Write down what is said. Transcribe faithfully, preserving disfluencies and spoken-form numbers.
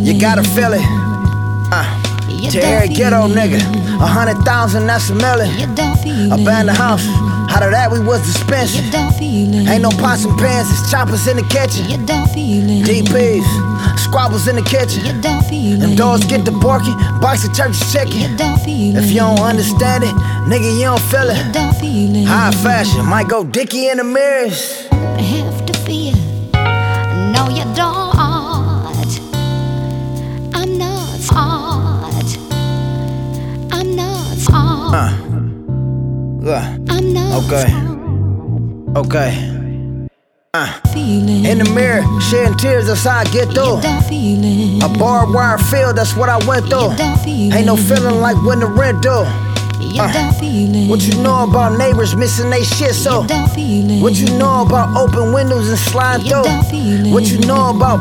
You gotta feel it. Uh, to every ghetto nigga, a hundred thousand, that's a million. Abandoned house, out of that we was dispensing. Ain't no pots and pans, it's choppers in the kitchen. D Ps, squabbles in the kitchen. Them doors get the barking, box of church chicken. If you don't understand it, nigga, you don't feel it. High fashion, might go dicky in the mirrors. I have to feel, no you don't. I'm not smart. I'm not smart. Uh, yeah. I'm not Okay. smart. Okay. Uh, in the mirror, shedding tears, that's how I get through. A barbed wire field, that's what I went through. Ain't no feeling like when the rent due. Uh, what you know about neighbors missing they shit, so what you know about open windows and slide through? What you know about